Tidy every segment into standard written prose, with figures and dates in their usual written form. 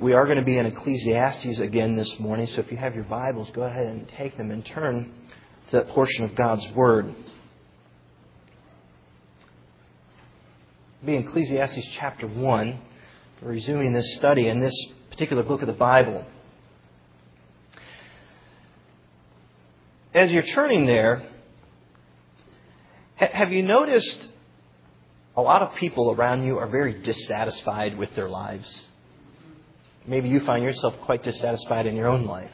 We are going to be in Ecclesiastes again this morning, so if you have your Bibles, go ahead and take them and turn to that portion of God's Word. It'll be in Ecclesiastes chapter 1. We're resuming this study in this particular book of the Bible. As you're turning there, have you noticed a lot of people around you are very dissatisfied with their lives? Maybe you find yourself quite dissatisfied in your own life.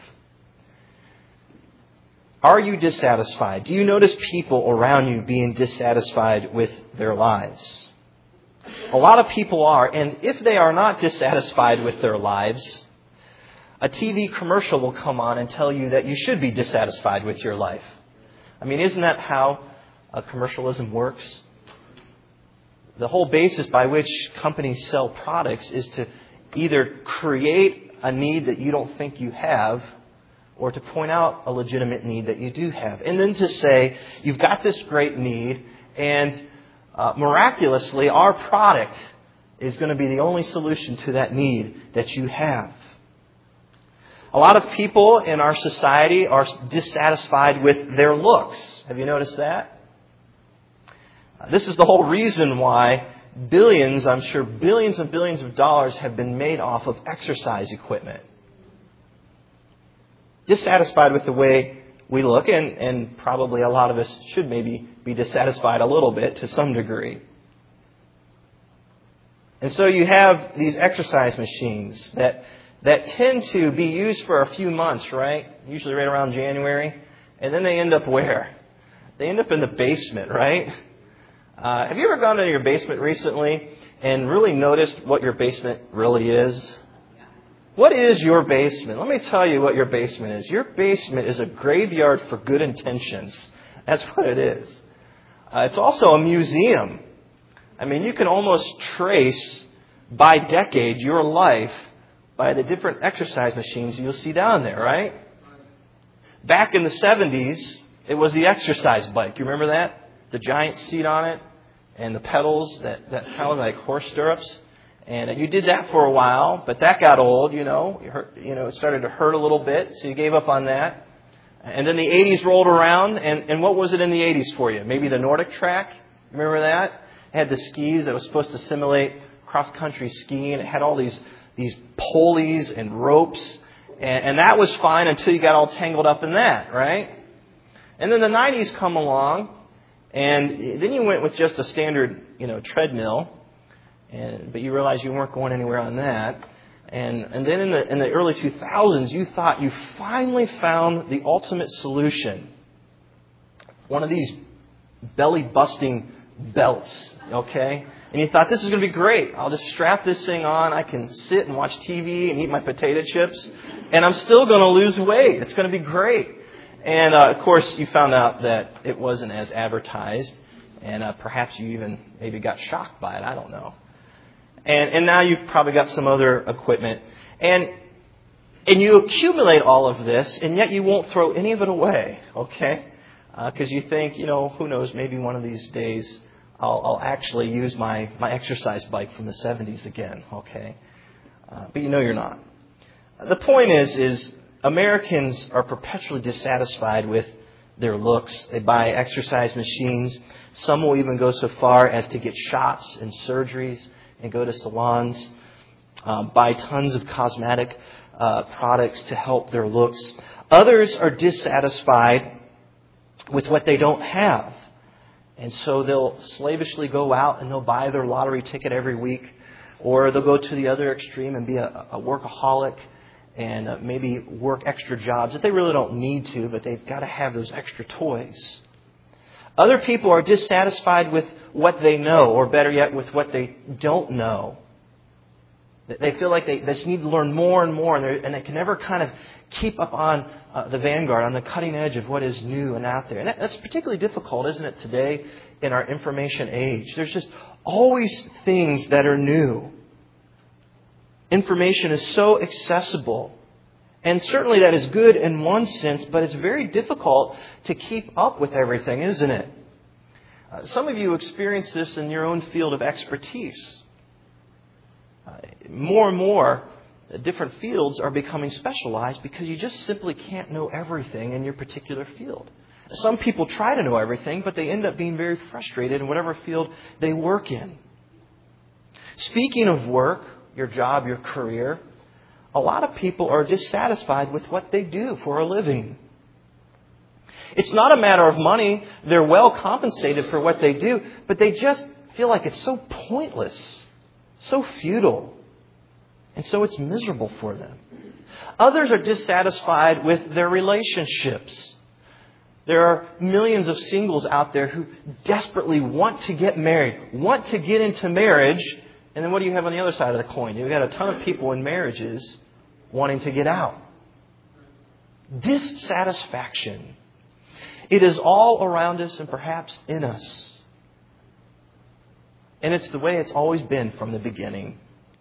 Are you dissatisfied? Do you notice people around you being dissatisfied with their lives? A lot of people are, and if they are not dissatisfied with their lives, a TV commercial will come on and tell you that you should be dissatisfied with your life. I mean, isn't that how commercialism works? The whole basis by which companies sell products is to either create a need that you don't think you have or to point out a legitimate need that you do have. And then to say, you've got this great need and miraculously our product is going to be the only solution to that need that you have. A lot of people in our society are dissatisfied with their looks. Have you noticed that? This is the whole reason why billions, I'm sure billions and billions of dollars have been made off of exercise equipment. Dissatisfied with the way we look, and probably a lot of us should maybe be dissatisfied a little bit to some degree. And so you have these exercise machines that tend to be used for a few months, right? Usually right around January. And then they end up where? They end up in the basement, right? Have you ever gone into your basement recently and really noticed what your basement really is? What is your basement? Let me tell you what your basement is. Your basement is a graveyard for good intentions. That's what it is. It's also a museum. I mean, you can almost trace by decade your life by the different exercise machines you'll see down there, right? Back in the 70s, it was the exercise bike. You remember that? The giant seat on it and the pedals that kind of like horse stirrups. And you did that for a while, but that got old, it started to hurt a little bit, so you gave up on that. And then the 80s rolled around, and what was it in the 80s for you? Maybe the Nordic track? Remember that? It had the skis that was supposed to simulate cross-country skiing. It had all these pulleys and ropes, and that was fine until you got all tangled up in that, right? And then the 90s come along, and then you went with just a standard, treadmill, but you realized you weren't going anywhere on that. And then in the early 2000s, you thought you finally found the ultimate solution. One of these belly-busting belts, okay? And you thought, this is going to be great. I'll just strap this thing on. I can sit and watch TV and eat my potato chips. And I'm still going to lose weight. It's going to be great. And, of course, you found out that it wasn't as advertised. And perhaps you even maybe got shocked by it. I don't know. And now you've probably got some other equipment. And you accumulate all of this, and yet you won't throw any of it away, okay? Because you think, who knows, maybe one of these days I'll actually use my exercise bike from the 70s again, okay? But you're not. The point is Americans are perpetually dissatisfied with their looks. They buy exercise machines. Some will even go so far as to get shots and surgeries and go to salons, buy tons of cosmetic products to help their looks. Others are dissatisfied with what they don't have. And so they'll slavishly go out and they'll buy their lottery ticket every week. Or they'll go to the other extreme and be a workaholic and maybe work extra jobs that they really don't need to, but they've got to have those extra toys. Other people are dissatisfied with what they know, or better yet, with what they don't know. They feel like they just need to learn more and more, and they can never kind of keep up on the vanguard, on the cutting edge of what is new and out there. And that's particularly difficult, isn't it, today in our information age? There's just always things that are new. Information is so accessible. And certainly that is good in one sense, but it's very difficult to keep up with everything, isn't it? Some of you experience this in your own field of expertise. More and more, different fields are becoming specialized because you just simply can't know everything in your particular field. Some people try to know everything, but they end up being very frustrated in whatever field they work in. Speaking of work, your job, your career, a lot of people are dissatisfied with what they do for a living. It's not a matter of money. They're well compensated for what they do, but they just feel like it's so pointless, so futile, and so it's miserable for them. Others are dissatisfied with their relationships. There are millions of singles out there who desperately want to get married, want to get into marriage, and then what do you have on the other side of the coin? You've got a ton of people in marriages wanting to get out. Dissatisfaction. It is all around us and perhaps in us. And it's the way it's always been from the beginning.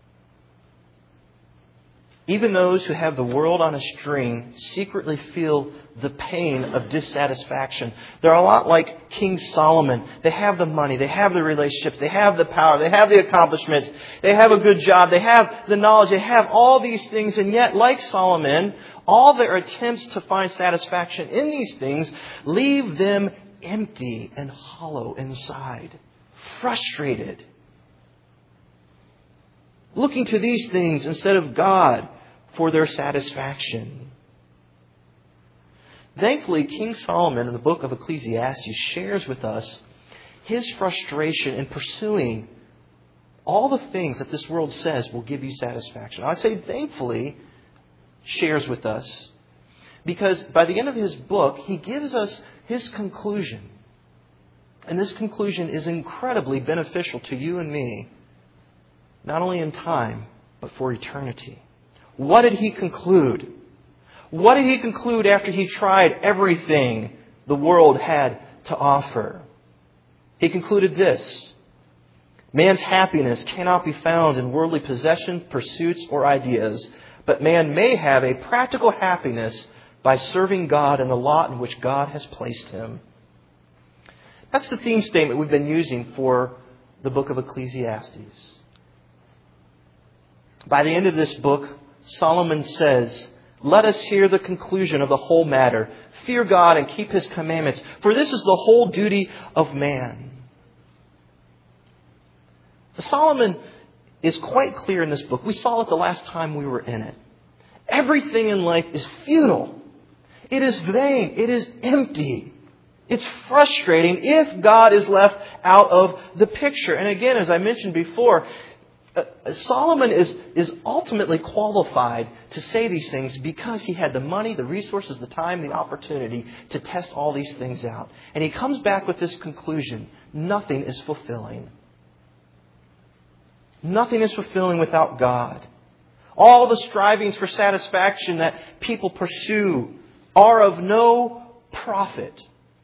Even those who have the world on a string secretly feel the pain of dissatisfaction. They're a lot like King Solomon. They have the money, they have the relationships, they have the power, they have the accomplishments, they have a good job, they have the knowledge, they have all these things. And yet, like Solomon, all their attempts to find satisfaction in these things leave them empty and hollow inside, frustrated, looking to these things instead of God for their satisfaction. Thankfully, King Solomon in the book of Ecclesiastes shares with us his frustration in pursuing all the things that this world says will give you satisfaction. I say thankfully shares with us because by the end of his book, he gives us his conclusion. And this conclusion is incredibly beneficial to you and me, not only in time, but for eternity. What did he conclude? What did he conclude after he tried everything the world had to offer? He concluded this: man's happiness cannot be found in worldly possessions, pursuits, or ideas, but man may have a practical happiness by serving God in the lot in which God has placed him. That's the theme statement we've been using for the book of Ecclesiastes. By the end of this book, Solomon says, "Let us hear the conclusion of the whole matter. Fear God and keep His commandments, for this is the whole duty of man." Solomon is quite clear in this book. We saw it the last time we were in it. Everything in life is futile. It is vain. It is empty. It's frustrating if God is left out of the picture. And again, as I mentioned before, Solomon is ultimately qualified to say these things because he had the money, the resources, the time, the opportunity to test all these things out. And he comes back with this conclusion: nothing is fulfilling. Nothing is fulfilling without God. All the strivings for satisfaction that people pursue are of no profit.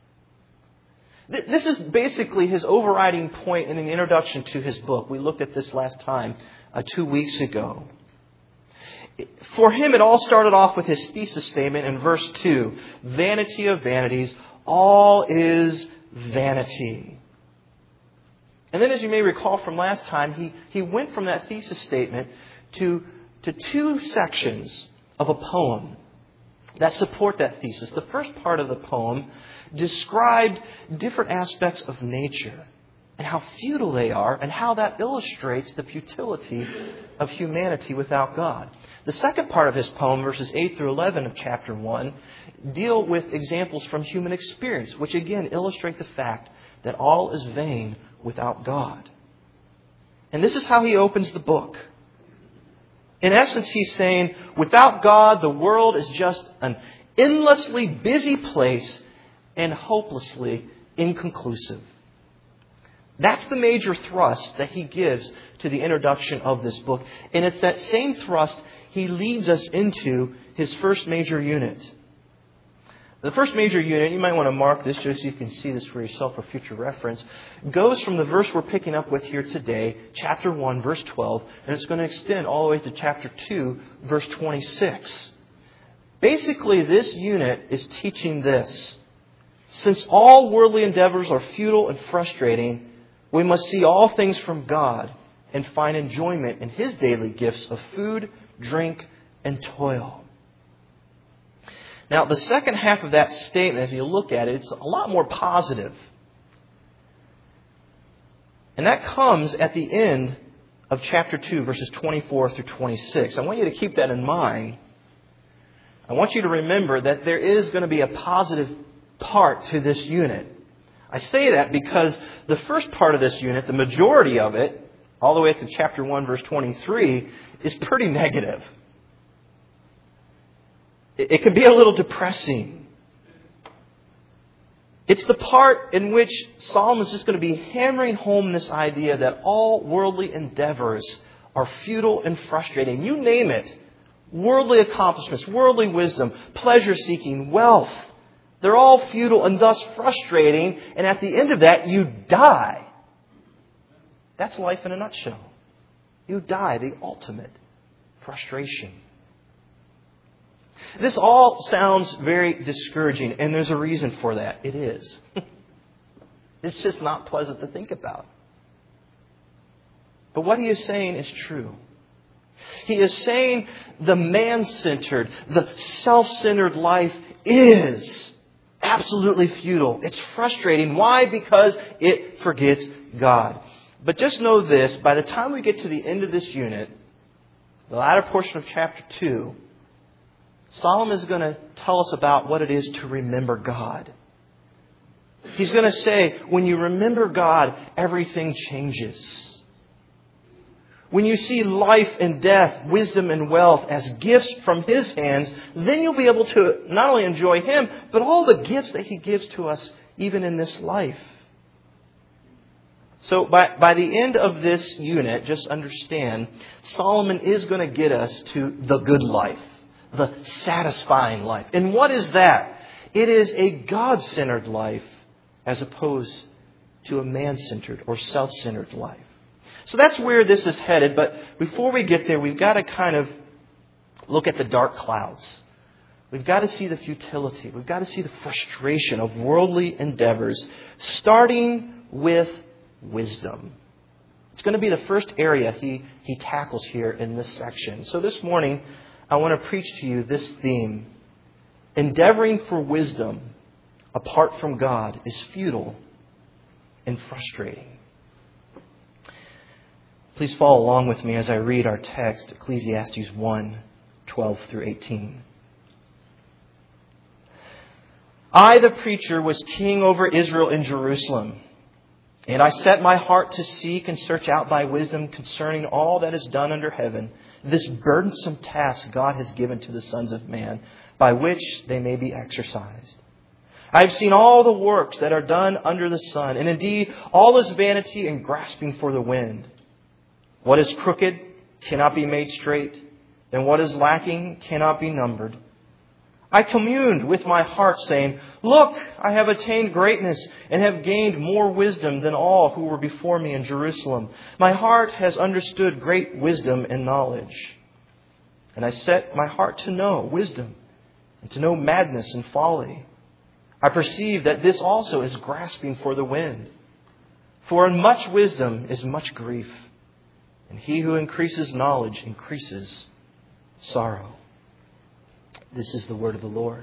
This is basically his overriding point in the introduction to his book. We looked at this last time, 2 weeks ago. For him, it all started off with his thesis statement in verse 2. Vanity of vanities, all is vanity. And then, as you may recall from last time, he went from that thesis statement to two sections of a poem that support that thesis. The first part of the poem described different aspects of nature and how futile they are and how that illustrates the futility of humanity without God. The second part of his poem, verses 8 through 11 of chapter 1, deal with examples from human experience, which again illustrate the fact that all is vain without God. And this is how he opens the book. In essence, he's saying, without God, the world is just an endlessly busy place and hopelessly inconclusive. That's the major thrust that he gives to the introduction of this book. And it's that same thrust he leads us into his first major unit. The first major unit, you might want to mark this just so you can see this for yourself for future reference, goes from the verse we're picking up with here today, chapter 1, verse 12, and it's going to extend all the way to chapter 2, verse 26. Basically, this unit is teaching this: since all worldly endeavors are futile and frustrating, we must see all things from God and find enjoyment in His daily gifts of food, drink, and toil. Now, the second half of that statement, if you look at it, it's a lot more positive. And that comes at the end of chapter 2, verses 24 through 26. I want you to keep that in mind. I want you to remember that there is going to be a positive part to this unit. I say that because the first part of this unit, the majority of it, all the way up to chapter 1, verse 23, is pretty negative. It can be a little depressing. It's the part in which Solomon is just going to be hammering home this idea that all worldly endeavors are futile and frustrating. You name it. Worldly accomplishments, worldly wisdom, pleasure-seeking, wealth. They're all futile and thus frustrating. And at the end of that, you die. That's life in a nutshell. You die, the ultimate frustration. This all sounds very discouraging, and there's a reason for that. It is. It's just not pleasant to think about. But what he is saying is true. He is saying the man-centered, the self-centered life is absolutely futile. It's frustrating. Why? Because it forgets God. But just know this, by the time we get to the end of this unit, the latter portion of chapter 2, Solomon is going to tell us about what it is to remember God. He's going to say, when you remember God, everything changes. When you see life and death, wisdom and wealth as gifts from His hands, then you'll be able to not only enjoy Him, but all the gifts that He gives to us even in this life. So by the end of this unit, just understand, Solomon is going to get us to the good life, the satisfying life. And what is that? It is a God-centered life as opposed to a man-centered or self-centered life. So that's where this is headed. But before we get there, we've got to kind of look at the dark clouds. We've got to see the futility. We've got to see the frustration of worldly endeavors, starting with wisdom. It's going to be the first area he tackles here in this section. So this morning, I want to preach to you this theme. Endeavoring for wisdom apart from God is futile and frustrating. Please follow along with me as I read our text, Ecclesiastes 1, 12 through 18. I, the preacher, was king over Israel in Jerusalem. And I set my heart to seek and search out by wisdom concerning all that is done under heaven, this burdensome task God has given to the sons of man, by which they may be exercised. I have seen all the works that are done under the sun, and indeed all is vanity and grasping for the wind. What is crooked cannot be made straight, and what is lacking cannot be numbered. I communed with my heart, saying, Look, I have attained greatness and have gained more wisdom than all who were before me in Jerusalem. My heart has understood great wisdom and knowledge. And I set my heart to know wisdom and to know madness and folly. I perceive that this also is grasping for the wind. For in much wisdom is much grief, and he who increases knowledge increases sorrow. This is the word of the Lord.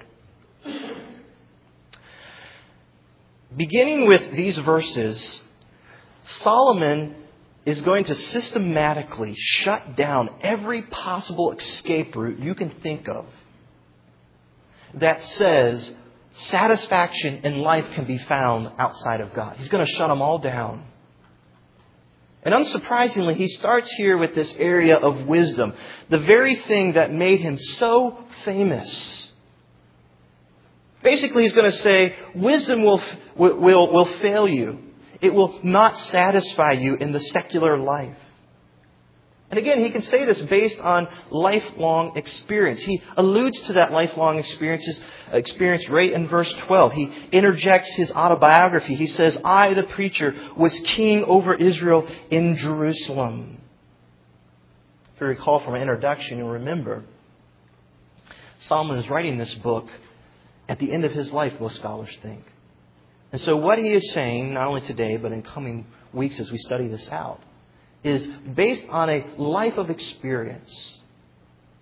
Beginning with these verses, Solomon is going to systematically shut down every possible escape route you can think of that says satisfaction in life can be found outside of God. He's going to shut them all down. And unsurprisingly, he starts here with this area of wisdom, the very thing that made him so famous. Basically, he's going to say, wisdom will fail you. It will not satisfy you in the secular life. And again, he can say this based on lifelong experience. He alludes to that lifelong experience right in verse 12. He interjects his autobiography. He says, I, the preacher, was king over Israel in Jerusalem. If you recall from my introduction, you'll remember Solomon is writing this book at the end of his life, most scholars think. And so what he is saying, not only today, but in coming weeks as we study this out, is based on a life of experience.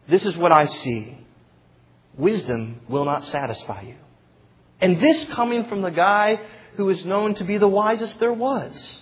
this is what I see. Wisdom will not satisfy you. And this coming from the guy who is known to be the wisest there was.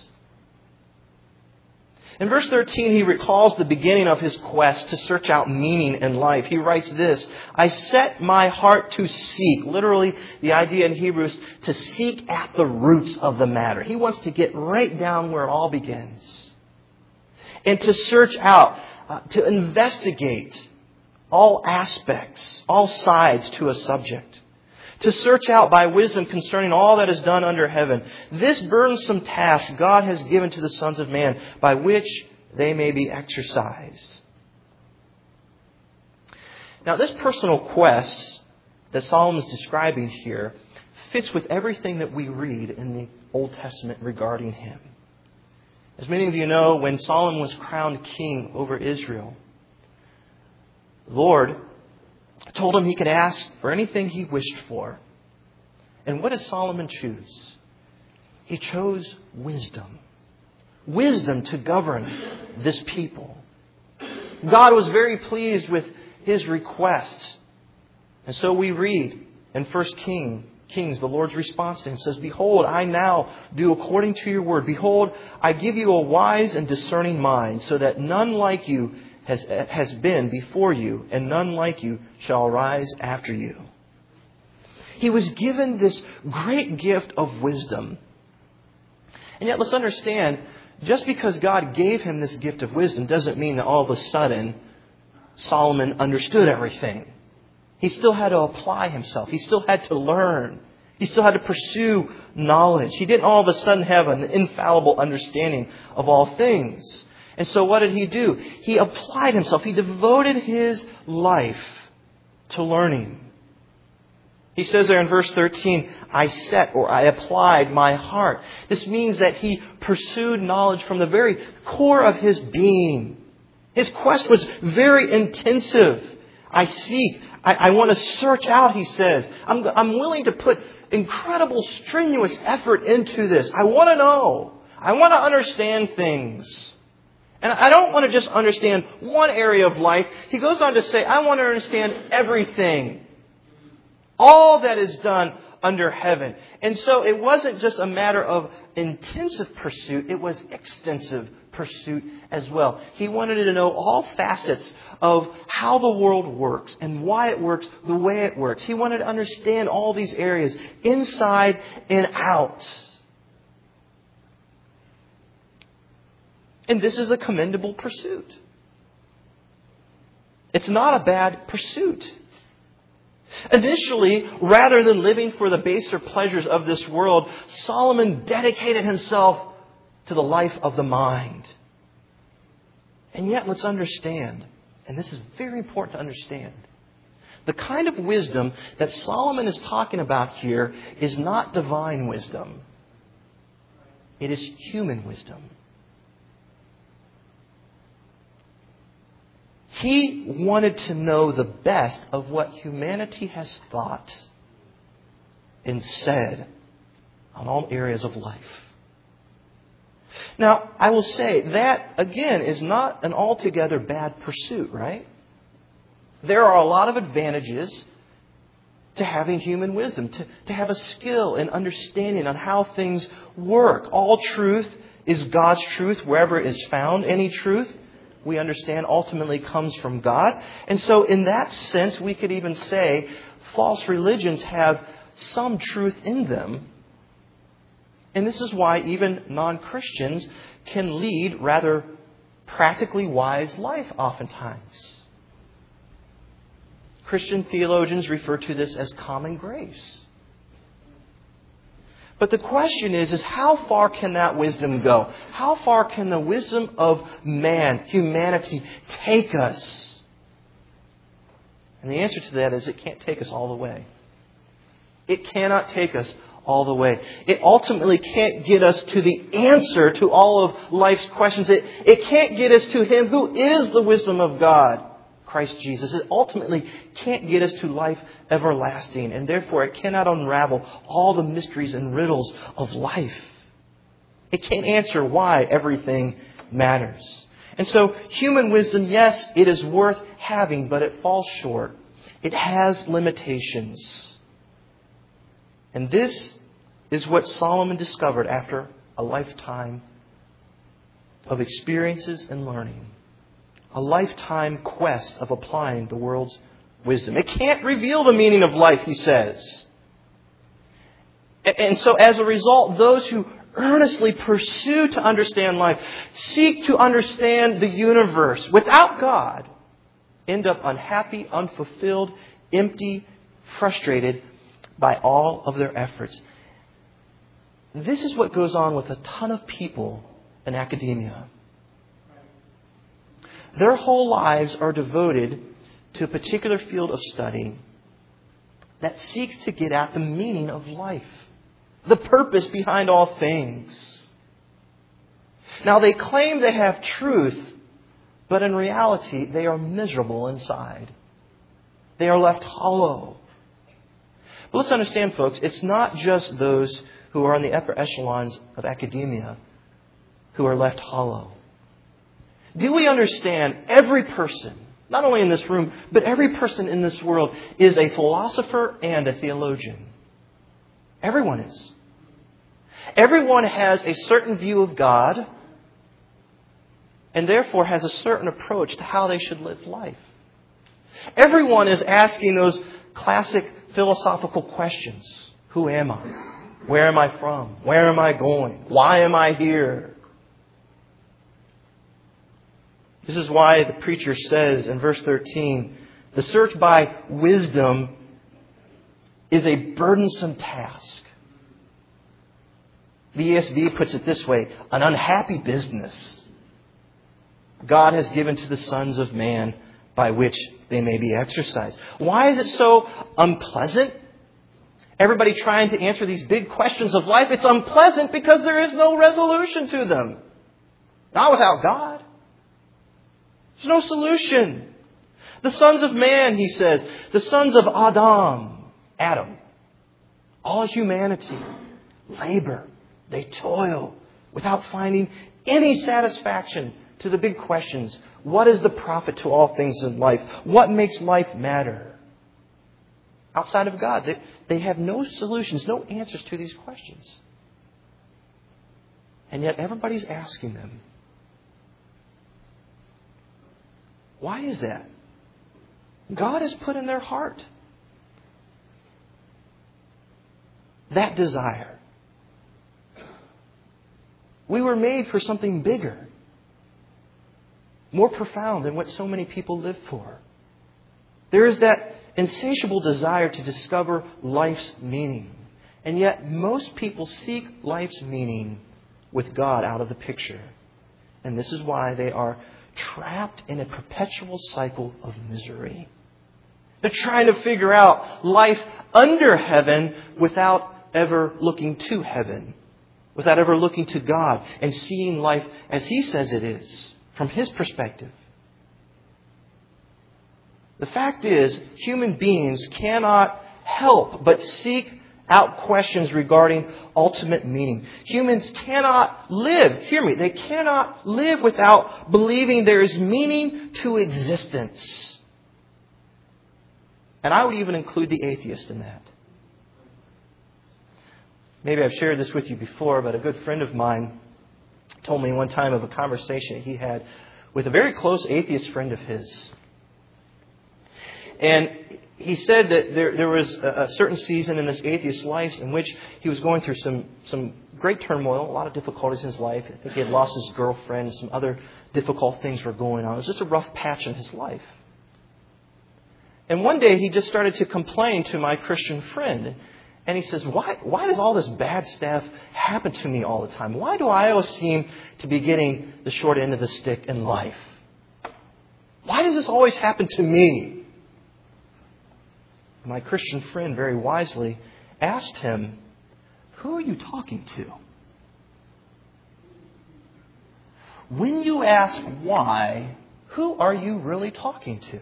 In verse 13, he recalls the beginning of his quest to search out meaning in life. He writes this, I set my heart to seek. Literally, the idea in Hebrew is to seek at the roots of the matter. He wants to get right down where it all begins. And to search out, to investigate all aspects, all sides to a subject. To search out by wisdom concerning all that is done under heaven. This burdensome task God has given to the sons of man, by which they may be exercised. Now, this personal quest that Solomon is describing here fits with everything that we read in the Old Testament regarding him. As many of you know, when Solomon was crowned king over Israel, the Lord told him he could ask for anything he wished for. And what did Solomon choose? He chose wisdom. Wisdom to govern this people. God was very pleased with his requests. And so we read in 1 Kings, the Lord's response to him says, Behold, I now do according to your word. Behold, I give you a wise and discerning mind, so that none like you has been before you, and none like you shall arise after you. He was given this great gift of wisdom. And yet let's understand, just because God gave him this gift of wisdom doesn't mean that all of a sudden Solomon understood everything. He still had to apply himself. He still had to learn. He still had to pursue knowledge. He didn't all of a sudden have an infallible understanding of all things. And so what did he do? He applied himself. He devoted his life to learning. He says there in verse 13, I applied my heart. This means that he pursued knowledge from the very core of his being. His quest was very intensive. I want to search out, he says. I'm willing to put incredible, strenuous effort into this. I want to know. I want to understand things. And I don't want to just understand one area of life. He goes on to say, I want to understand everything. All that is done under heaven. And so it wasn't just a matter of intensive pursuit. It was extensive pursuit as well. He wanted to know all facets of how the world works and why it works the way it works. He wanted to understand all these areas inside and out. And this is a commendable pursuit. It's not a bad pursuit. Initially, rather than living for the baser pleasures of this world, Solomon dedicated himself to the life of the mind. And yet, let's understand, and this is very important to understand, the kind of wisdom that Solomon is talking about here is not divine wisdom. It is human wisdom. He wanted to know the best of what humanity has thought and said on all areas of life. Now, I will say that, again, is not an altogether bad pursuit, right? There are a lot of advantages to having human wisdom, to have a skill and understanding on how things work. All truth is God's truth wherever it is found. Any truth, we understand, ultimately comes from God. And so in that sense, we could even say false religions have some truth in them. And this is why even non-Christians can lead rather practically wise life oftentimes. Christian theologians refer to this as common grace. But the question is how far can that wisdom go? How far can the wisdom of man, humanity, take us? And the answer to that is it can't take us all the way. It cannot take us all the way. It ultimately can't get us to the answer to all of life's questions. It can't get us to Him who is the wisdom of God, Christ Jesus. It ultimately can't get us to life everlasting. And therefore it cannot unravel all the mysteries and riddles of life. It can't answer why everything matters. And so human wisdom, yes, it is worth having, but it falls short. It has limitations. And this is what Solomon discovered after a lifetime of experiences and learning. A lifetime quest of applying the world's wisdom. It can't reveal the meaning of life, he says. And so as a result, those who earnestly pursue to understand life, seek to understand the universe without God, end up unhappy, unfulfilled, empty, frustrated by all of their efforts. This is what goes on with a ton of people in academia. Their whole lives are devoted to a particular field of study that seeks to get at the meaning of life, the purpose behind all things. Now, they claim they have truth, but in reality, they are miserable inside. They are left hollow. But let's understand, folks, it's not just those who are on the upper echelons of academia who are left hollow. Do we understand every person, not only in this room, but every person in this world is a philosopher and a theologian? Everyone is. Everyone has a certain view of God and therefore has a certain approach to how they should live life. Everyone is asking those classic philosophical questions. Who am I? Where am I from? Where am I going? Why am I here? This is why the preacher says in verse 13, the search by wisdom is a burdensome task. The ESV puts it this way, an unhappy business God has given to the sons of man by which they may be exercised. Why is it so unpleasant? Everybody trying to answer these big questions of life, it's unpleasant because there is no resolution to them. Not without God. There's no solution. The sons of man, he says, the sons of Adam, all humanity, labor, they toil without finding any satisfaction to the big questions. What is the profit to all things in life? What makes life matter? Outside of God, they have no solutions, no answers to these questions. And yet everybody's asking them. Why is that? God has put in their heart that desire. We were made for something bigger, more profound than what so many people live for. There is that insatiable desire to discover life's meaning. And yet most people seek life's meaning with God out of the picture. And this is why they are trapped in a perpetual cycle of misery. They're trying to figure out life under heaven without ever looking to heaven, without ever looking to God and seeing life as He says it is, from His perspective. The fact is, human beings cannot help but seek out questions regarding ultimate meaning. Humans cannot live, hear me, they cannot live without believing there is meaning to existence. And I would even include the atheist in that. Maybe I've shared this with you before, but a good friend of mine told me one time of a conversation he had with a very close atheist friend of his. And he said that there was a certain season in this atheist's life in which he was going through some great turmoil, a lot of difficulties in his life. I think he had lost his girlfriend, some other difficult things were going on. It was just a rough patch in his life. And one day he just started to complain to my Christian friend. And he says, why does all this bad stuff happen to me all the time? Why do I always seem to be getting the short end of the stick in life? Why does this always happen to me? My Christian friend very wisely asked him, who are you talking to? When you ask why, who are you really talking to?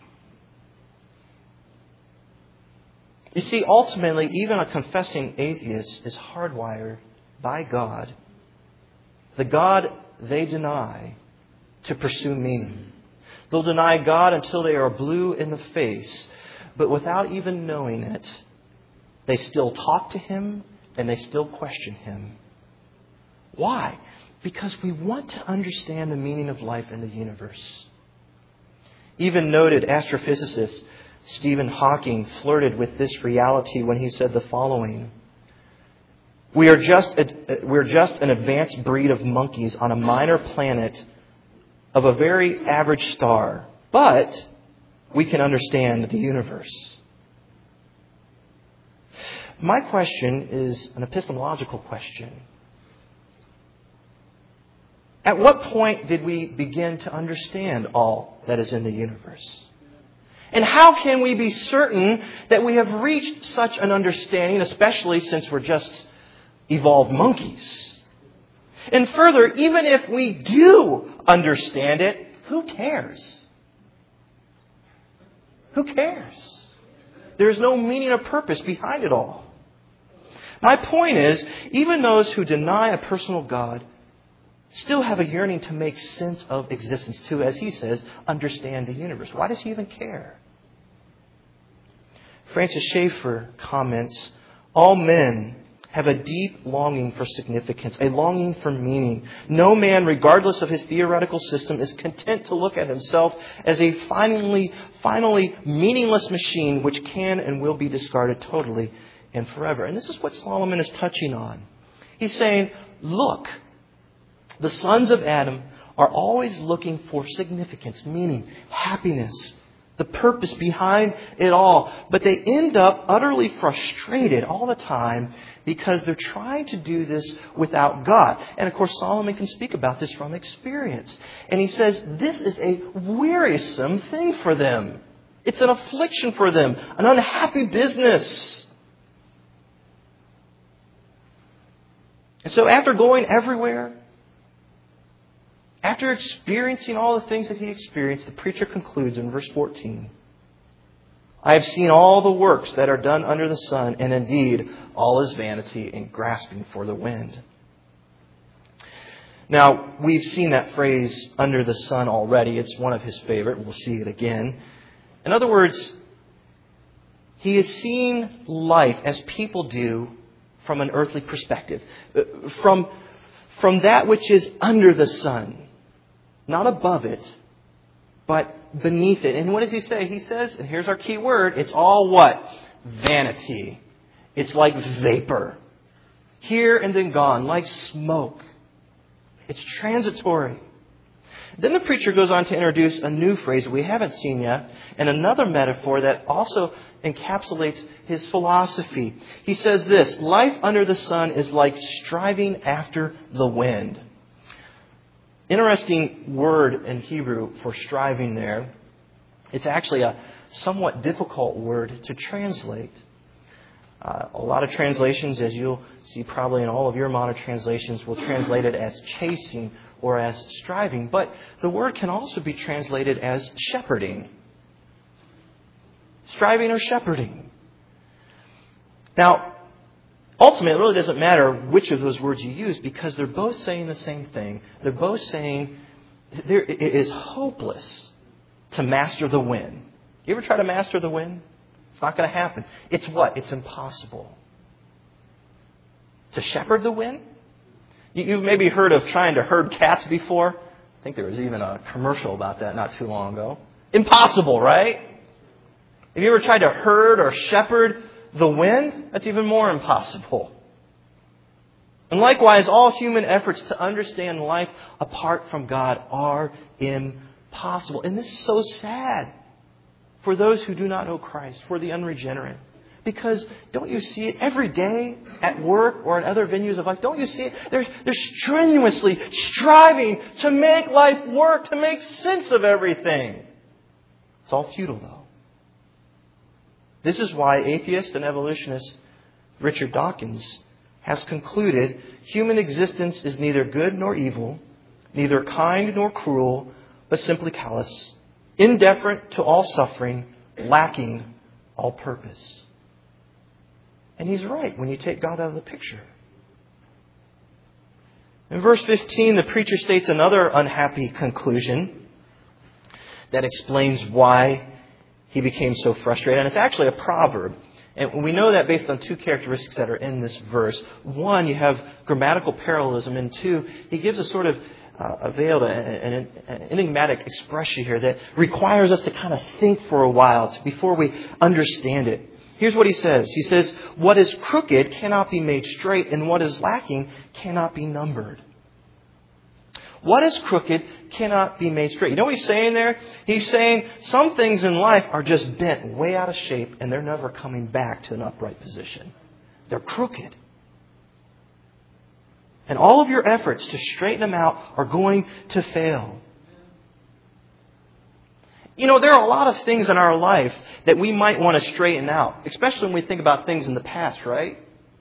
You see, ultimately, even a confessing atheist is hardwired by God, the God they deny, to pursue meaning. They'll deny God until they are blue in the face, but without even knowing it, they still talk to Him and they still question Him. Why? Because we want to understand the meaning of life in the universe. Even noted astrophysicist Stephen Hawking flirted with this reality when he said the following: We're just an advanced breed of monkeys on a minor planet of a very average star, but we can understand the universe. My question is an epistemological question. At what point did we begin to understand all that is in the universe? And how can we be certain that we have reached such an understanding, especially since we're just evolved monkeys? And further, even if we do understand it, who cares? Who cares? There's no meaning or purpose behind it all. My point is, even those who deny a personal God still have a yearning to make sense of existence, to, as he says, understand the universe. Why does he even care? Francis Schaeffer comments, all men have a deep longing for significance, a longing for meaning. No man, regardless of his theoretical system, is content to look at himself as a finally meaningless machine which can and will be discarded totally and forever. And this is what Solomon is touching on. He's saying, look, the sons of Adam are always looking for significance, meaning, happiness, the purpose behind it all. But they end up utterly frustrated all the time because they're trying to do this without God. And of course, Solomon can speak about this from experience. And he says this is a wearisome thing for them. It's an affliction for them, an unhappy business. And so after going everywhere, after experiencing all the things that he experienced, the preacher concludes in verse 14, I have seen all the works that are done under the sun, and indeed all is vanity and grasping for the wind. Now, we've seen that phrase, under the sun, already. It's one of his favorite. We'll see it again. In other words, he has seen life as people do from an earthly perspective. From that which is under the sun. Not above it, but beneath it. And what does he say? He says, and here's our key word, it's all what? Vanity. It's like vapor. Here and then gone, like smoke. It's transitory. Then the preacher goes on to introduce a new phrase we haven't seen yet, and another metaphor that also encapsulates his philosophy. He says this, life under the sun is like striving after the wind. Interesting word in Hebrew for striving there. It's actually a somewhat difficult word to translate. A lot of translations, as you'll see probably in all of your modern translations, will translate it as chasing or as striving. But the word can also be translated as shepherding. Striving or shepherding. Now, ultimately, it really doesn't matter which of those words you use because they're both saying the same thing. They're both saying it is hopeless to master the wind. You ever try to master the wind? It's not going to happen. It's what? It's impossible. To shepherd the wind? You've maybe heard of trying to herd cats before. I think there was even a commercial about that not too long ago. Impossible, right? Have you ever tried to herd or shepherd the wind? That's even more impossible. And likewise, all human efforts to understand life apart from God are impossible. And this is so sad for those who do not know Christ, for the unregenerate. Because don't you see it every day at work or in other venues of life? Don't you see it? They're strenuously striving to make life work, to make sense of everything. It's all futile, though. This is why atheist and evolutionist Richard Dawkins has concluded human existence is neither good nor evil, neither kind nor cruel, but simply callous, indifferent to all suffering, lacking all purpose. And he's right when you take God out of the picture. In verse 15, the preacher states another unhappy conclusion that explains why he became so frustrated. And it's actually a proverb. And we know that based on two characteristics that are in this verse. One, you have grammatical parallelism. And two, he gives a sort of a veiled, an enigmatic expression here that requires us to kind of think for a while before we understand it. Here's what he says. He says, what is crooked cannot be made straight, and what is lacking cannot be numbered. What is crooked cannot be made straight. You know what he's saying there? He's saying some things in life are just bent way out of shape, and they're never coming back to an upright position. They're crooked. And all of your efforts to straighten them out are going to fail. You know, there are a lot of things in our life that we might want to straighten out, especially when we think about things in the past, right?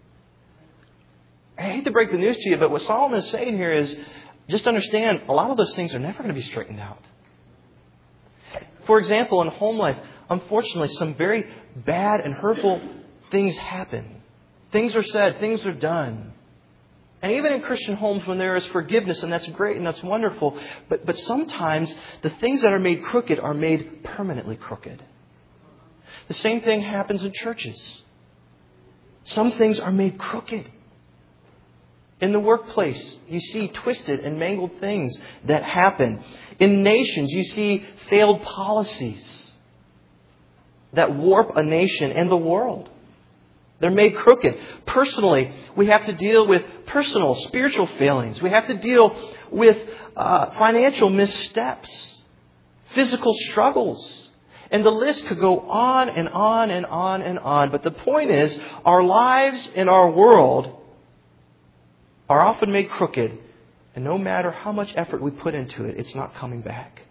I hate to break the news to you, but what Solomon is saying here is just understand a lot of those things are never going to be straightened out. For example, in home life, unfortunately, some very bad and hurtful things happen. Things are said, things are done. And even in Christian homes when there is forgiveness, and that's great and that's wonderful, but sometimes the things that are made crooked are made permanently crooked. The same thing happens in churches. Some things are made crooked. In the workplace, you see twisted and mangled things that happen. In nations, you see failed policies that warp a nation and the world. They're made crooked. Personally, we have to deal with personal, spiritual failings. We have to deal with financial missteps, physical struggles. And the list could go on and on and on and on. But the point is, our lives in our world are often made crooked. And no matter how much effort we put into it, it's not coming back.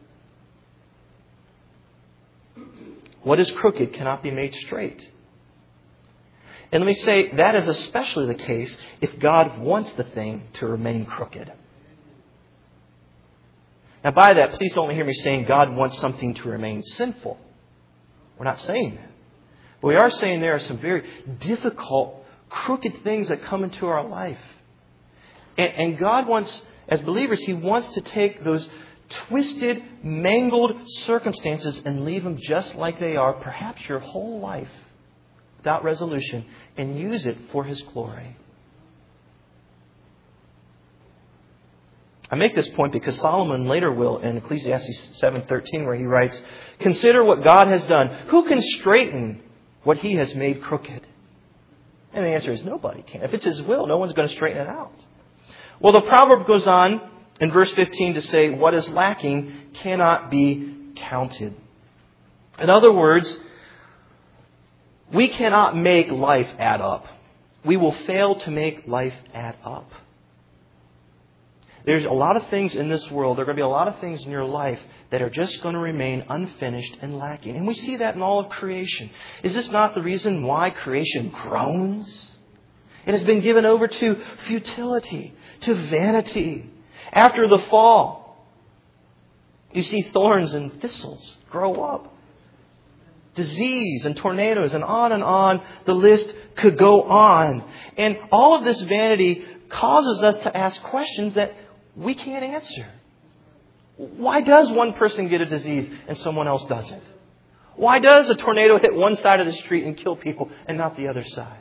What is crooked cannot be made straight. And let me say, that is especially the case if God wants the thing to remain crooked. Now by that, please don't hear me saying God wants something to remain sinful. We're not saying that. But we are saying there are some very difficult, crooked things that come into our life. And God wants, as believers, He wants to take those twisted, mangled circumstances and leave them just like they are, perhaps your whole life, without resolution, and use it for His glory. I make this point because Solomon later will in Ecclesiastes 7:13, where he writes, "Consider what God has done. Who can straighten what He has made crooked?" And the answer is nobody can. If it's His will, no one's going to straighten it out. Well, the proverb goes on in verse 15 to say, what is lacking cannot be counted. In other words, we cannot make life add up. We will fail to make life add up. There's a lot of things in this world, there are going to be a lot of things in your life that are just going to remain unfinished and lacking. And we see that in all of creation. Is this not the reason why creation groans? It has been given over to futility, to vanity. After the fall, you see thorns and thistles grow up. Disease and tornadoes and on the list could go on. And all of this vanity causes us to ask questions that we can't answer. Why does one person get a disease and someone else doesn't? Why does a tornado hit one side of the street and kill people and not the other side?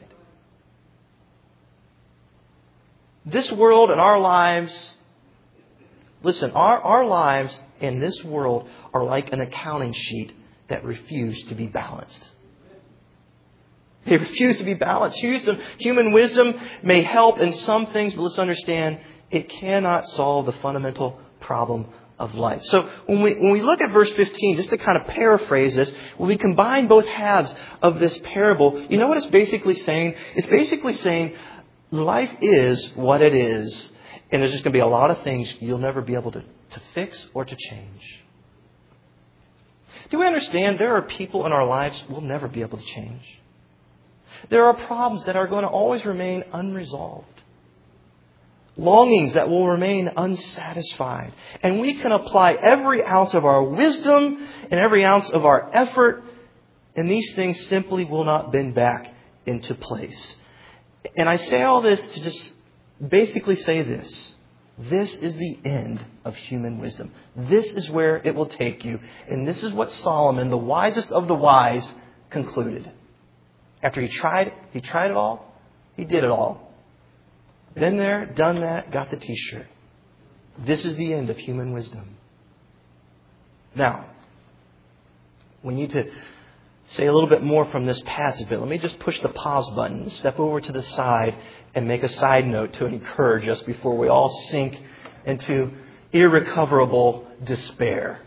This world and our lives, listen, our lives in this world are like an accounting sheet that refuse to be balanced. They refuse to be balanced. Human wisdom may help in some things, but let's understand it cannot solve the fundamental problem of life. So when we look at verse 15, just to kind of paraphrase this, when we combine both halves of this parable, you know what it's basically saying? It's basically saying life is what it is, and there's just going to be a lot of things you'll never be able to fix or to change. Do we understand there are people in our lives we'll never be able to change? There are problems that are going to always remain unresolved. Longings that will remain unsatisfied. And we can apply every ounce of our wisdom and every ounce of our effort, and these things simply will not bend back into place. And I say all this to just basically say this. This is the end of human wisdom. This is where it will take you. And this is what Solomon, the wisest of the wise, concluded. After he tried it all. He did it all. Been there, done that, got the t-shirt. This is the end of human wisdom. Now, we need to say a little bit more from this passage, but let me just push the pause button, step over to the side, and make a side note to encourage us before we all sink into irrecoverable despair.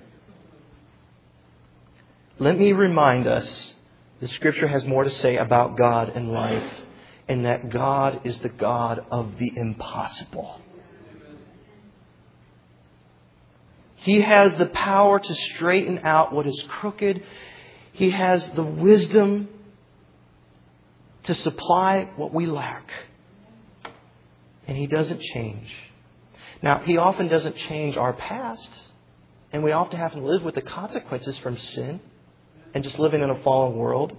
Let me remind us, the Scripture has more to say about God and life, and that God is the God of the impossible. He has the power to straighten out what is crooked. He has the wisdom to supply what we lack. And He doesn't change. Now, He often doesn't change our past. And we often have to live with the consequences from sin and just living in a fallen world.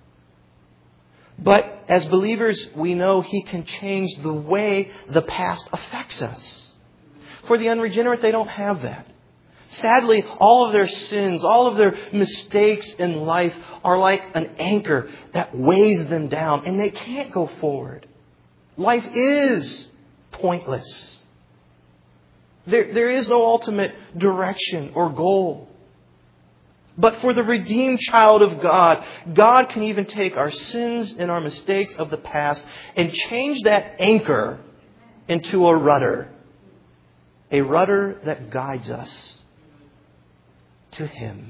But as believers, we know He can change the way the past affects us. For the unregenerate, they don't have that. Sadly, all of their sins, all of their mistakes in life are like an anchor that weighs them down, and they can't go forward. Life is pointless. There is no ultimate direction or goal. But for the redeemed child of God, God can even take our sins and our mistakes of the past and change that anchor into a rudder. A rudder that guides us to Him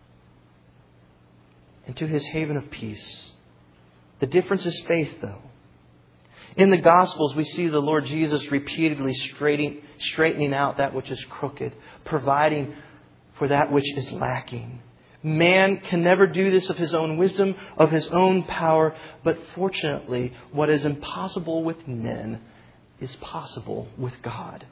and to His haven of peace. The difference is faith, though. In the Gospels, we see the Lord Jesus repeatedly straightening out that which is crooked, providing for that which is lacking. Man can never do this of his own wisdom, of his own power, but fortunately, what is impossible with men is possible with God.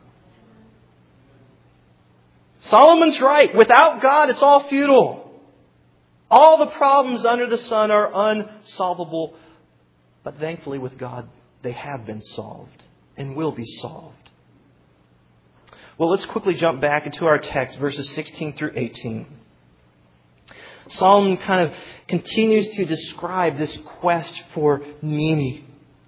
Solomon's right. Without God, it's all futile. All the problems under the sun are unsolvable. But thankfully, with God, they have been solved and will be solved. Well, let's quickly jump back into our text, verses 16 through 18. Solomon kind of continues to describe this quest for meaning.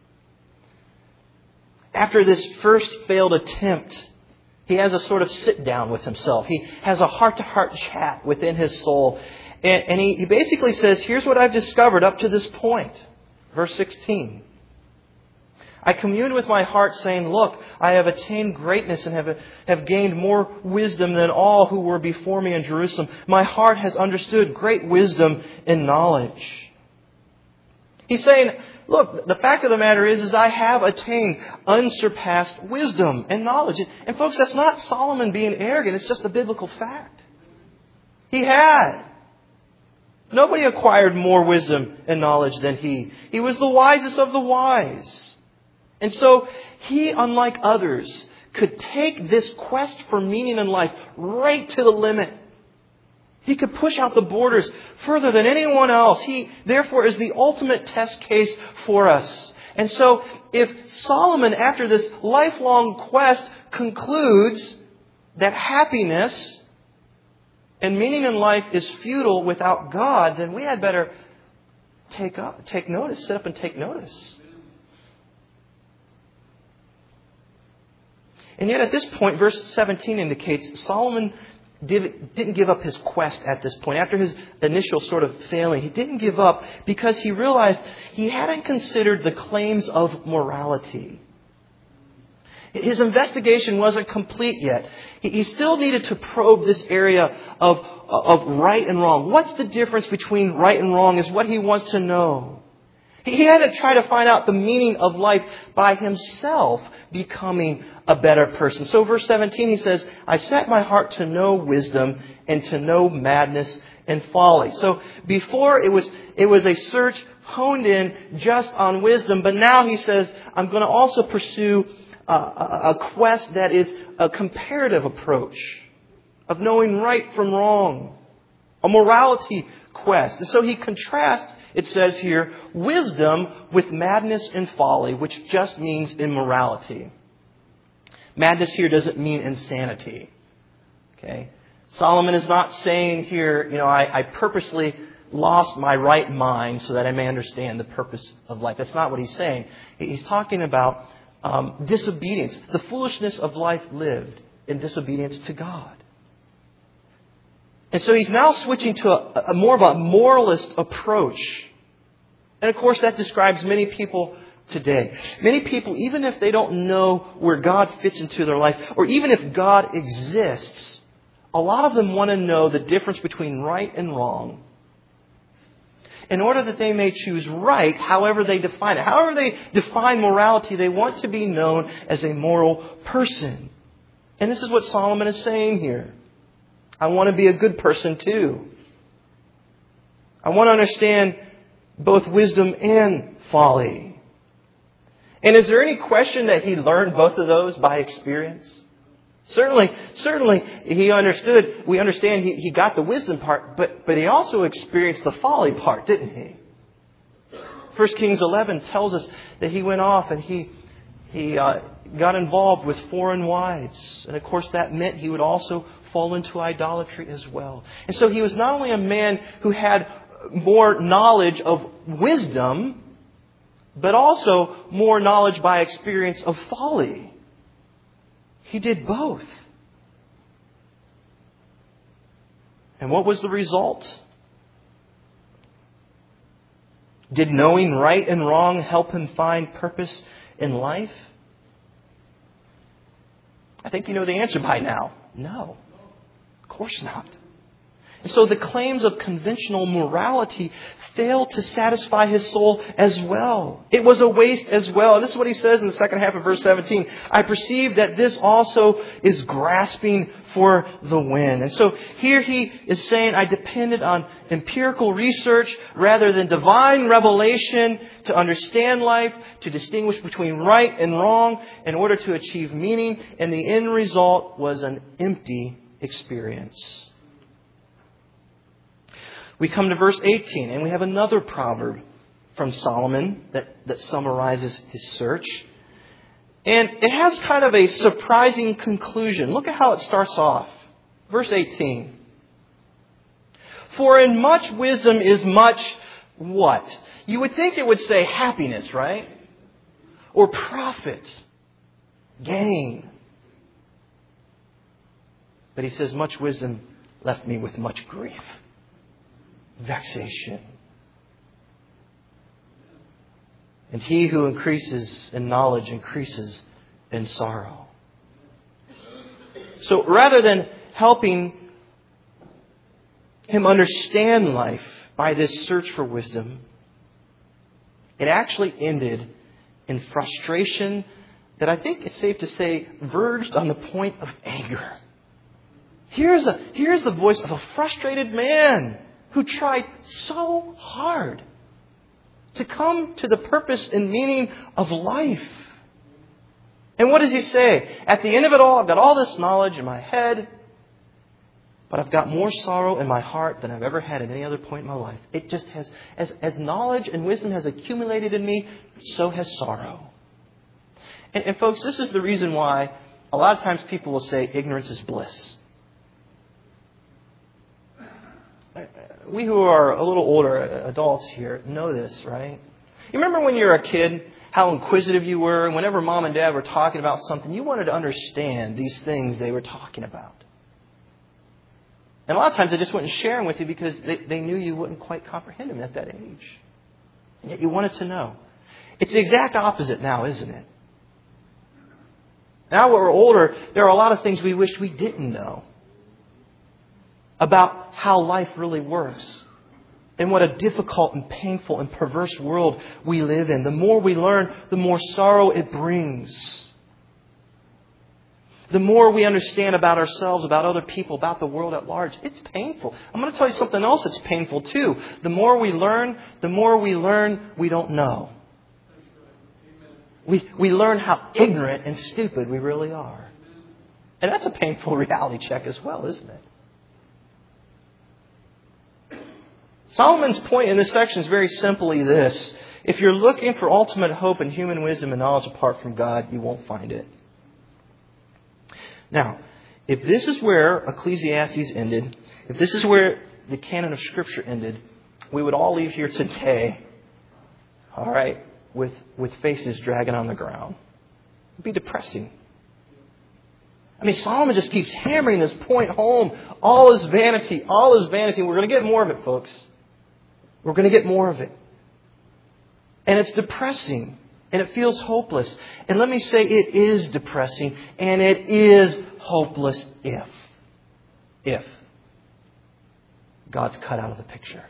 After this first failed attempt, he has a sort of sit down with himself. He has a heart-to-heart chat within his soul. And he basically says, here's what I've discovered up to this point. Verse 16. I communed with my heart saying, look, I have attained greatness and have gained more wisdom than all who were before me in Jerusalem. My heart has understood great wisdom and knowledge. He's saying, look, the fact of the matter is I have attained unsurpassed wisdom and knowledge. And folks, that's not Solomon being arrogant. It's just a biblical fact. He had. Nobody acquired more wisdom and knowledge than he. He was the wisest of the wise. And so he, unlike others, could take this quest for meaning in life right to the limit. He could push out the borders further than anyone else. He, therefore, is the ultimate test case for us. And so, if Solomon, after this lifelong quest, concludes that happiness and meaning in life is futile without God, then we had better take notice, sit up and take notice. And yet at this point, verse 17 indicates Solomon didn't give up his quest at this point. After his initial sort of failing, he didn't give up because he realized he hadn't considered the claims of morality. His investigation wasn't complete yet. He still needed to probe this area of right and wrong. What's the difference between right and wrong is what he wants to know. He had to try to find out the meaning of life by himself becoming a better person. So verse 17, he says, I set my heart to know wisdom and to know madness and folly. So before it was a search honed in just on wisdom, but now he says, I'm going to also pursue a quest that is a comparative approach of knowing right from wrong, a morality quest. And so he contrasts, it says here, wisdom with madness and folly, which just means immorality. Madness here doesn't mean insanity. Okay? Solomon is not saying here, I purposely lost my right mind so that I may understand the purpose of life. That's not what he's saying. He's talking about disobedience, the foolishness of life lived in disobedience to God. And so he's now switching to a more of a moralist approach. And of course that describes many people today. Many people, even if they don't know where God fits into their life, or even if God exists, a lot of them want to know the difference between right and wrong, in order that they may choose right, however they define it. However they define morality, they want to be known as a moral person. And this is what Solomon is saying here. I want to be a good person too. I want to understand both wisdom and folly. And is there any question that he learned both of those by experience? Certainly, he understood. We understand he got the wisdom part, but he also experienced the folly part, didn't he? 1 Kings 11 tells us that he went off and he got involved with foreign wives. And of course that meant he would also fall into idolatry as well. And so he was not only a man who had more knowledge of wisdom, but also more knowledge by experience of folly. He did both. And what was the result? Did knowing right and wrong help him find purpose in life? I think you know the answer by now. No. Of course not. And so the claims of conventional morality failed to satisfy his soul as well. It was a waste as well. And this is what he says in the second half of verse 17. I perceive that this also is grasping for the wind. And so here he is saying, I depended on empirical research rather than divine revelation to understand life, to distinguish between right and wrong in order to achieve meaning. And the end result was an empty experience. We come to verse 18 and we have another proverb from Solomon that summarizes his search. And it has kind of a surprising conclusion. Look at how it starts off. Verse 18. For in much wisdom is much what? You would think it would say happiness, right? Or profit, gain. But he says much wisdom left me with much grief. Vexation. And he who increases in knowledge increases in sorrow. So rather than helping him understand life by this search for wisdom, it actually ended in frustration that I think it's safe to say verged on the point of anger. Here's the voice of a frustrated man who tried so hard to come to the purpose and meaning of life. And what does he say? At the end of it all, I've got all this knowledge in my head, but I've got more sorrow in my heart than I've ever had at any other point in my life. It just has, as knowledge and wisdom has accumulated in me, so has sorrow. And folks, this is the reason why a lot of times people will say ignorance is bliss. We who are a little older adults here know this, right? You remember when you were a kid, how inquisitive you were, and whenever mom and dad were talking about something, you wanted to understand these things they were talking about. And a lot of times they just wouldn't share them with you because they knew you wouldn't quite comprehend them at that age. And yet you wanted to know. It's the exact opposite now, isn't it? Now that we're older, there are a lot of things we wish we didn't know about how life really works and what a difficult and painful and perverse world we live in. The more we learn, the more sorrow it brings. The more we understand about ourselves, about other people, about the world at large, it's painful. I'm going to tell you something else that's painful too. The more we learn, we don't know. We learn how ignorant and stupid we really are. And that's a painful reality check as well, isn't it? Solomon's point in this section is very simply this. If you're looking for ultimate hope in human wisdom and knowledge apart from God, you won't find it. Now, if this is where Ecclesiastes ended, if this is where the canon of Scripture ended, we would all leave here today, all right, with faces dragging on the ground. It would be depressing. I mean, Solomon just keeps hammering this point home. All is vanity. All is vanity. We're going to get more of it, folks. We're going to get more of it. And it's depressing. And it feels hopeless. And let me say, it is depressing. And it is hopeless if God's cut out of the picture.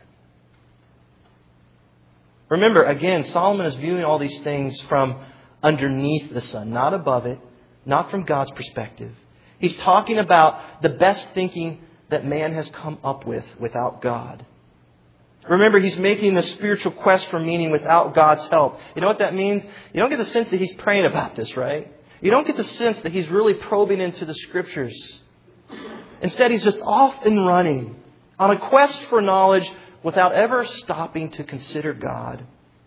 Remember, again, Solomon is viewing all these things from underneath the sun, not above it, not from God's perspective. He's talking about the best thinking that man has come up with without God. Remember, he's making the spiritual quest for meaning without God's help. You know what that means? You don't get the sense that he's praying about this, right? You don't get the sense that he's really probing into the Scriptures. Instead, he's just off and running on a quest for knowledge without ever stopping to consider God.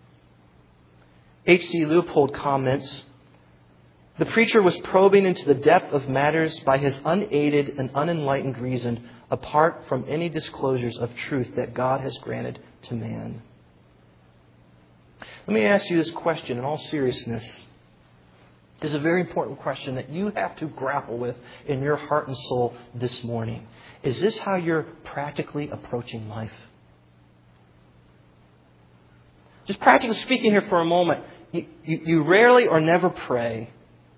H.C. Leupold comments, the preacher was probing into the depth of matters by his unaided and unenlightened reason, apart from any disclosures of truth that God has granted to man. Let me ask you this question in all seriousness. This is a very important question that you have to grapple with in your heart and soul this morning. Is this how you're practically approaching life? Just practically speaking here for a moment, you rarely or never pray.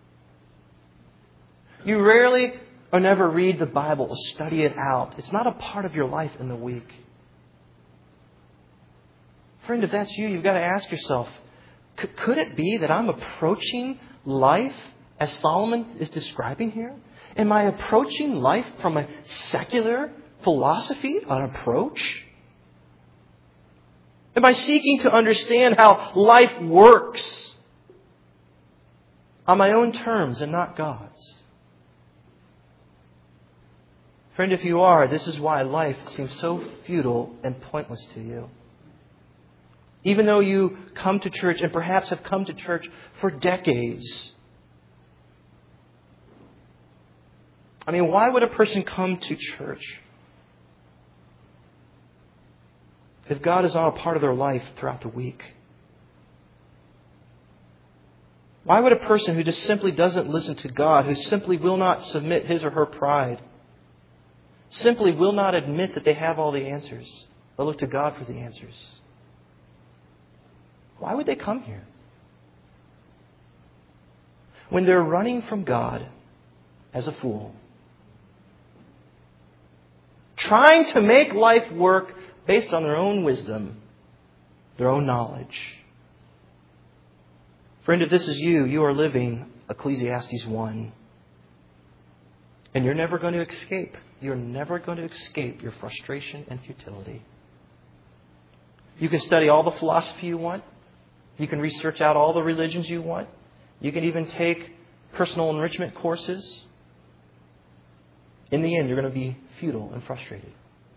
You rarely or never read the Bible or study it out. It's not a part of your life in the week. Friend, if that's you, you've got to ask yourself, could it be that I'm approaching life as Solomon is describing here? Am I approaching life from a secular philosophy, an approach? Am I seeking to understand how life works on my own terms and not God's? Friend, if you are, this is why life seems so futile and pointless to you. Even though you come to church and perhaps have come to church for decades. I mean, why would a person come to church if God is not a part of their life throughout the week? Why would a person who just simply doesn't listen to God, who simply will not submit his or her pride, simply will not admit that they have all the answers, but look to God for the answers? Why would they come here? When they're running from God as a fool, trying to make life work based on their own wisdom, their own knowledge. Friend, if this is you, you are living Ecclesiastes 1. And you're never going to escape. You're never going to escape your frustration and futility. You can study all the philosophy you want. You can research out all the religions you want. You can even take personal enrichment courses. In the end, you're going to be futile and frustrated.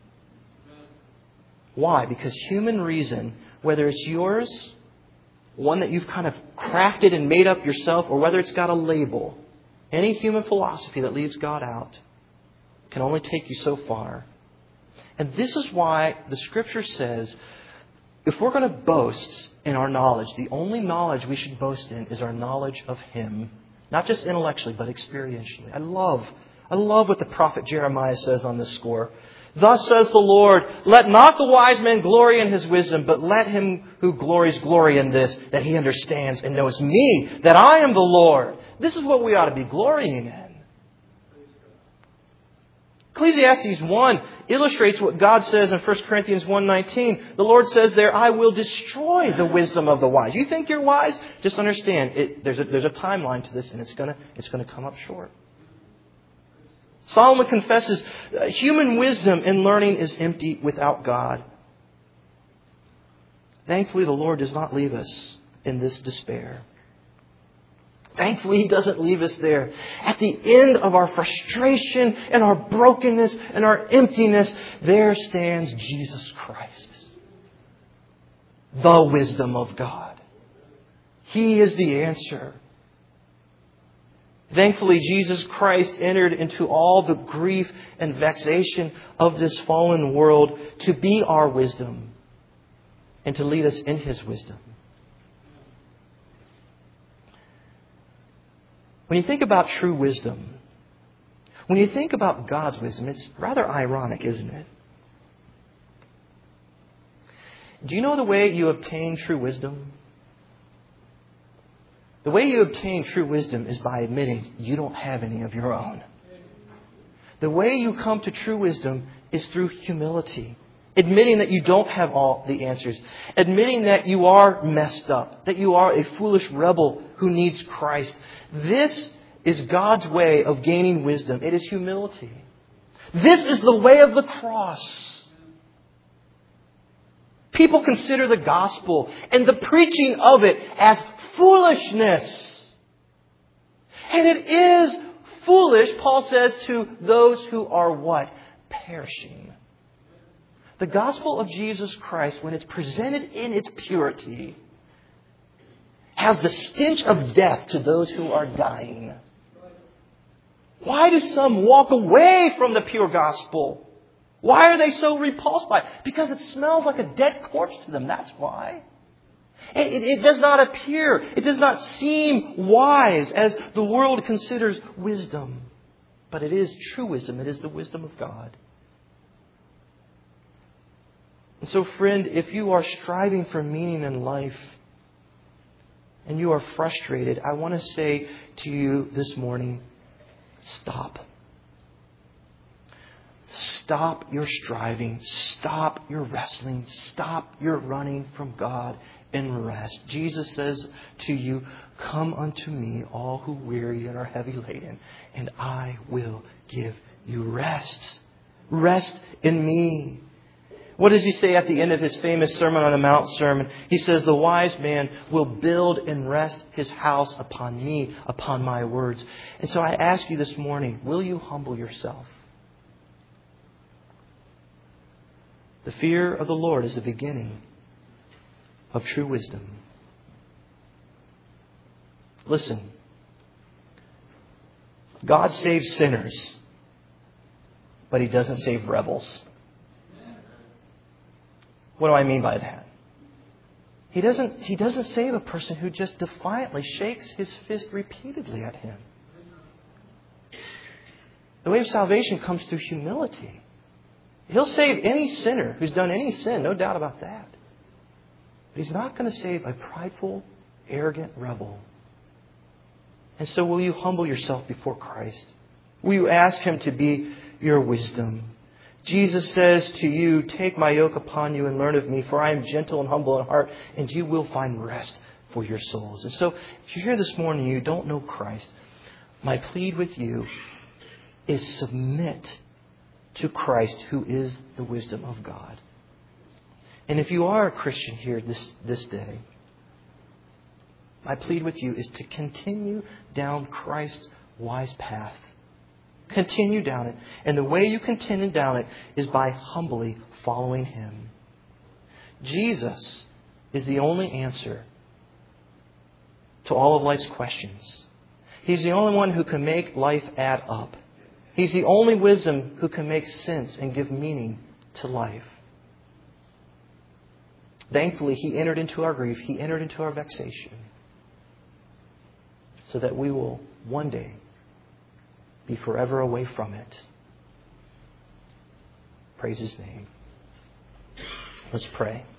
Why? Because human reason, whether it's yours, one that you've kind of crafted and made up yourself, or whether it's got a label, any human philosophy that leaves God out can only take you so far. And this is why the Scripture says, if we're going to boast in our knowledge, the only knowledge we should boast in is our knowledge of Him. Not just intellectually, but experientially. I love what the prophet Jeremiah says on this score. Thus says the Lord, let not the wise man glory in his wisdom, but let him who glories glory in this, that he understands and knows me, that I am the Lord. This is what we ought to be glorying in. Ecclesiastes 1 illustrates what God says in 1 Corinthians 1:19. The Lord says there, I will destroy the wisdom of the wise. You think you're wise? Just understand, there's a timeline to this, and it's going to come up short. Solomon confesses human wisdom and learning is empty without God. Thankfully, the Lord does not leave us in this despair. Thankfully, He doesn't leave us there. At the end of our frustration and our brokenness and our emptiness, there stands Jesus Christ, the wisdom of God. He is the answer. Thankfully, Jesus Christ entered into all the grief and vexation of this fallen world to be our wisdom and to lead us in His wisdom. When you think about true wisdom, when you think about God's wisdom, it's rather ironic, isn't it? Do you know the way you obtain true wisdom? The way you obtain true wisdom is by admitting you don't have any of your own. The way you come to true wisdom is through humility. Admitting that you don't have all the answers. Admitting that you are messed up. That you are a foolish rebel who needs Christ. This is God's way of gaining wisdom. It is humility. This is the way of the cross. People consider the gospel and the preaching of it as foolishness. And it is foolish, Paul says, to those who are what? Perishing. The gospel of Jesus Christ, when it's presented in its purity, has the stench of death to those who are dying. Why do some walk away from the pure gospel? Why are they so repulsed by it? Because it smells like a dead corpse to them. That's why. It does not appear, it does not seem wise as the world considers wisdom. But it is true wisdom. It is the wisdom of God. And so, friend, if you are striving for meaning in life and you are frustrated, I want to say to you this morning, stop. Stop your striving. Stop your wrestling. Stop your running from God and rest. Jesus says to you, come unto me, all who weary and are heavy laden, and I will give you rest. Rest in me. What does He say at the end of His famous Sermon on the Mount sermon? He says, the wise man will build and rest his house upon me, upon my words. And so I ask you this morning, will you humble yourself? The fear of the Lord is the beginning of true wisdom. Listen, God saves sinners, but He doesn't save rebels. What do I mean by that? He doesn't save a person who just defiantly shakes his fist repeatedly at Him. The way of salvation comes through humility. He'll save any sinner who's done any sin, no doubt about that. But He's not going to save a prideful, arrogant rebel. And so will you humble yourself before Christ? Will you ask Him to be your wisdom? Jesus says to you, take my yoke upon you and learn of me, for I am gentle and humble in heart, and you will find rest for your souls. And so if you're here this morning and you don't know Christ, my plea with you is submit to Christ, who is the wisdom of God. And if you are a Christian here this day, my plea with you is to continue down Christ's wise path. Continue down it. And the way you continue down it is by humbly following Him. Jesus is the only answer to all of life's questions. He's the only one who can make life add up. He's the only wisdom who can make sense and give meaning to life. Thankfully, He entered into our grief. He entered into our vexation. So that we will one day be forever away from it. Praise His name. Let's pray.